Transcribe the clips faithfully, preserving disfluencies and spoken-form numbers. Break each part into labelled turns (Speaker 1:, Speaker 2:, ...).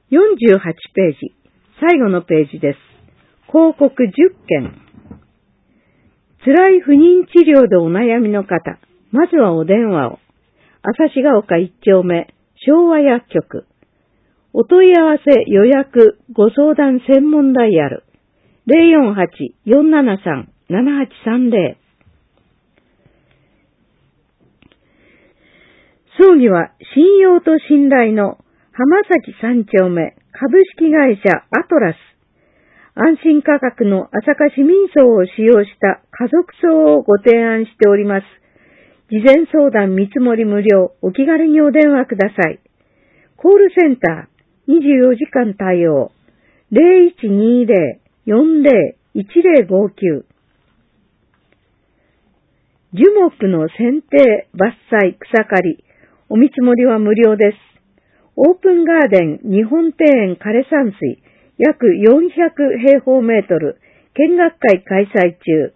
Speaker 1: よんじゅうはちページ、最後のページです。広告じゅっけん。辛い不妊治療でお悩みの方、まずはお電話を。旭ヶ丘いっ丁目、昭和薬局。お問い合わせ、予約、ご相談専門ダイヤル。ゼロよんはち よんななさん ななはちさんゼロ。葬儀は信用と信頼の浜崎三丁目株式会社アトラス。安心価格の朝霞市民葬を使用した家族葬をご提案しております。事前相談見積もり無料、お気軽にお電話ください。コールセンターにじゅうよじかん対応 ゼロいちにゼロ よんゼロ いちゼロごきゅう。樹木の剪定、伐採、草刈り、お見積もりは無料です。オープンガーデン日本庭園枯山水約よんひゃくへいほうメートル見学会開催中。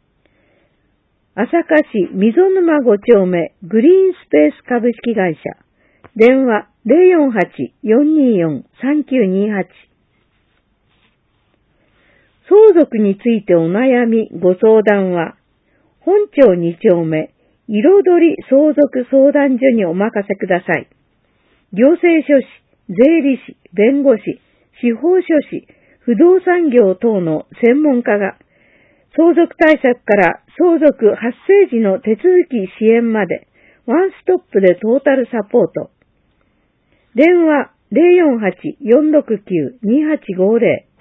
Speaker 1: 朝霞市溝沼ご丁目グリーンスペース株式会社。電話 ゼロよんはち よんによん さんきゅうにはち。相続についてお悩みご相談は本町に丁目彩り相続相談所にお任せください。行政書士、税理士、弁護士、司法書士、不動産業等の専門家が相続対策から相続発生時の手続き支援までワンストップでトータルサポート。電話 ゼロよんはち よんろくきゅう にはちごゼロ。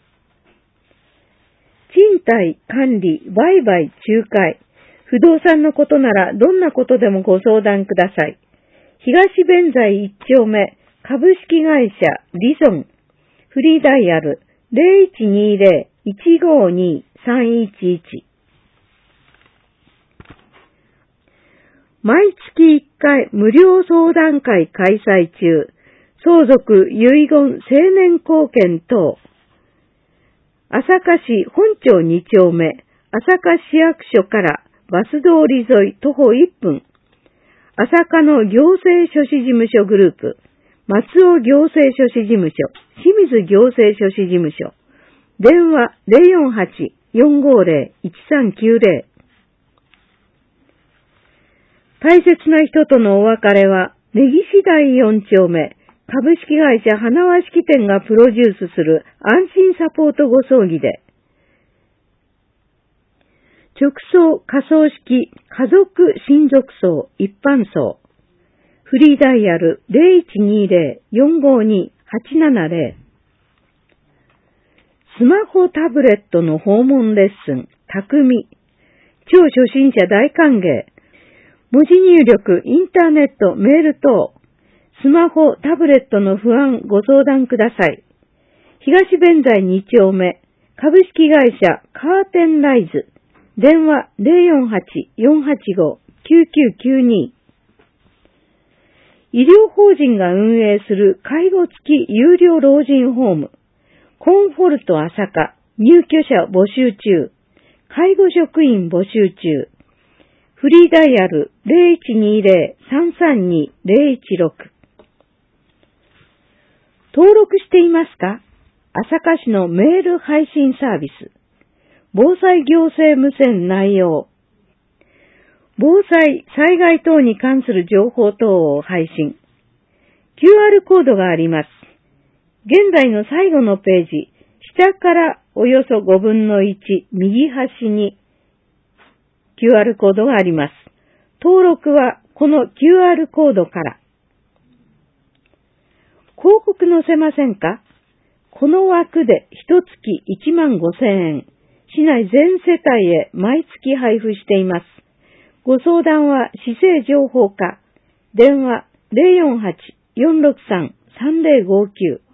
Speaker 1: 賃貸、管理、売買、仲介、不動産のことならどんなことでもご相談ください。東弁財いっ丁目株式会社リゾン。フリーダイヤル ゼロいちにゼロ いちごに さんいちいち。毎月いっかい無料相談会開催中。相続、遺言、成年後見等。朝霞市本町に丁目、朝霞市役所からバス通り沿い徒歩いっぷん。朝霞の行政書士事務所グループ、松尾行政書士事務所、清水行政書士事務所。電話 ゼロよんはち よんごゼロ いちさんきゅうゼロ。大切な人とのお別れは、根岸台よん丁目、株式会社花輪式店がプロデュースする安心サポートご葬儀で、直葬、仮葬式、家族親族葬、一般葬。フリーダイヤル ゼロいちにゼロ よんごに はちななゼロ。スマホタブレットの訪問レッスン、匠。超初心者大歓迎。文字入力、インターネット、メール等。スマホ、タブレットの不安ご相談ください。東弁財に丁目、株式会社カーテンライズ。電話 ゼロよんはち よんはちご きゅうきゅうきゅうに。医療法人が運営する介護付き有料老人ホーム、コンフォルト朝霞、入居者募集中、介護職員募集中、フリーダイヤル ゼロいちにゼロ さんさんに ゼロいちろく。登録していますか？朝霞市のメール配信サービス。防災行政無線内容。防災、災害等に関する情報等を配信。キューアール コードがあります。現在の最後のページ、下からおよそごぶんのいち、右端に キューアール コードがあります。登録はこの キューアール コードから。広告載せませんか？この枠で一月いちまんごせんえん。市内全世帯へ毎月配布しています。ご相談は市政情報課。電話 ゼロよんはち よんろくさん さんゼロごきゅう。